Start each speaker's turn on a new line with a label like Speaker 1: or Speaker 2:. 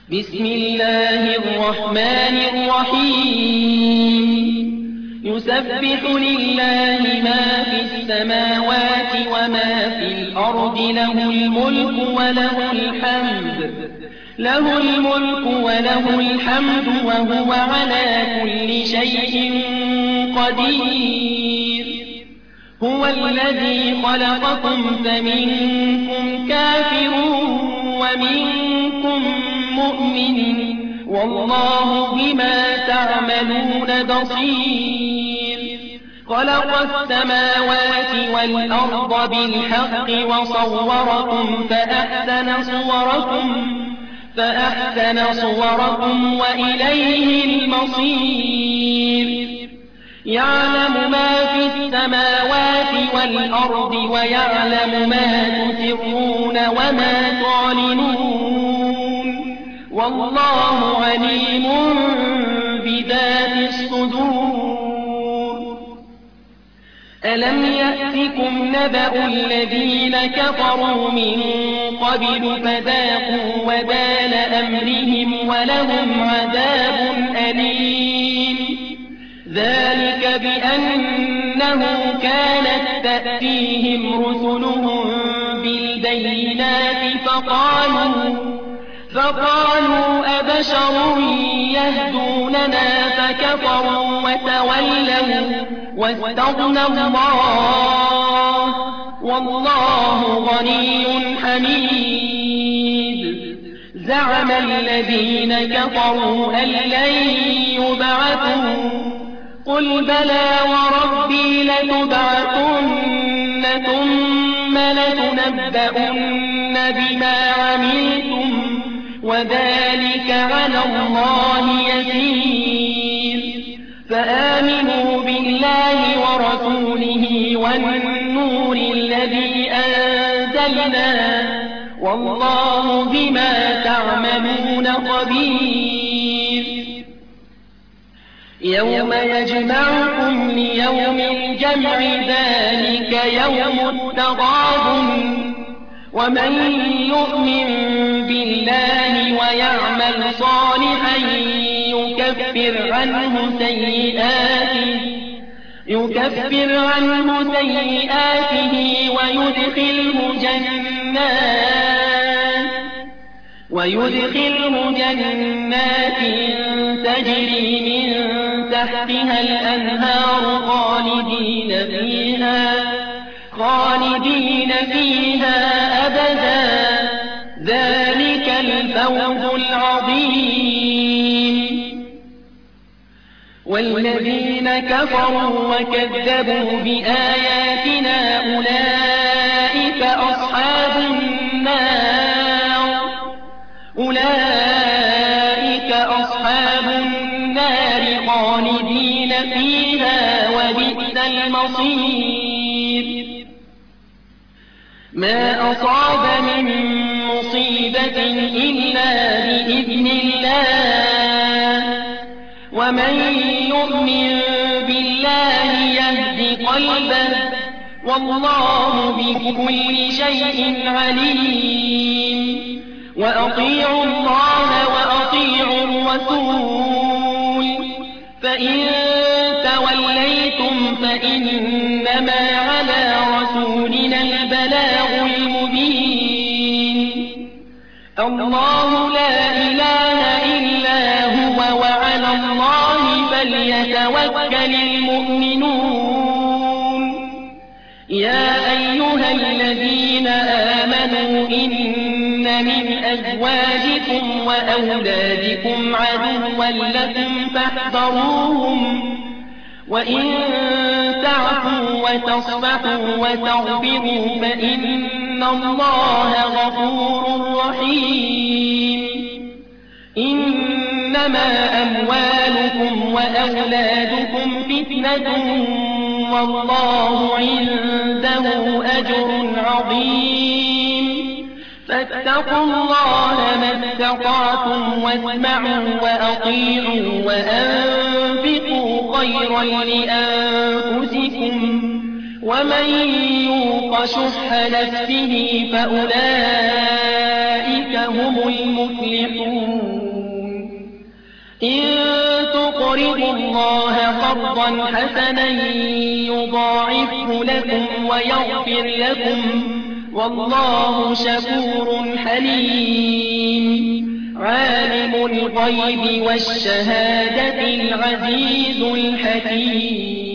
Speaker 1: بسم الله الرحمن الرحيم يسبح لله ما في السماوات وما في الأرض له الملك وله الحمد وهو على كل شيء قدير هو الذي خلقكم فمنكم كافر ومنكم مؤمن والله بما تعملون بصير خلق السماوات والأرض بالحق وصوركم فأحسن صوركم وإليه المصير يعلم ما في السماوات والأرض ويعلم ما تسرون وما تعلنون والله عليم بذات الصدور ألم يأتكم نبأ الذين كفروا من قبل فذاقوا وبال أمرهم ولهم عذاب أليم ذلك بأنه كانت تأتيهم رسلهم بالبينات فقالوا أبشر يهدوننا فكفروا وتولوا واستغنى الله والله غني حميد زعم الذين كفروا أن لن يبعثوا قل بلى وربي لتبعثن ثم لتنبؤن بما عملتم وذلك على الله يسير فآمنوا بالله ورسوله والنور الذي أنزلنا والله بما تعملون خبير يوم يجمعكم ليوم الجمع ذلك يوم التغابن ومن يؤمن بالله ويعمل صالحا يكفر عنه سيئاته ويدخله جنات تجري من تحتها الأنهار خالدين فيها أبدا ذلك الفوز العظيم والذين كفروا وكذبوا بآياتنا أولئك أصحاب النار خالدين فيها وبئس المصير ما أصاب من مصيبة إلا بإذن الله ومن يؤمن بالله يهد قلبه والله بكل شيء عليم وأطيعوا الله وأطيعوا الرسول فإن توليتم فإنما على رسولنا البلاغ المبين الله لا إله إلا هو وعلى الله فليتوكل المؤمنون يا أيها الذين آمنوا إن من أزواجكم وأولادكم عدوا لكم فاحذروهم وإن تعفوا وتصفحوا وتغفروا فإن الله غفور رحيم إنما أموالكم وأولادكم فتنة والله عنده أجر عظيم فاتقوا الله ما استطعتم واسمعوا وأطيعوا وأنفقوا خيرا لأنفسكم ومن يوق شح نفسه فأولئك هم المفلحون إن تقرضوا الله قرضا حسنا يضاعفه لكم ويغفر لكم والله شكور حليم عالم الغيب والشهادة العزيز الحكيم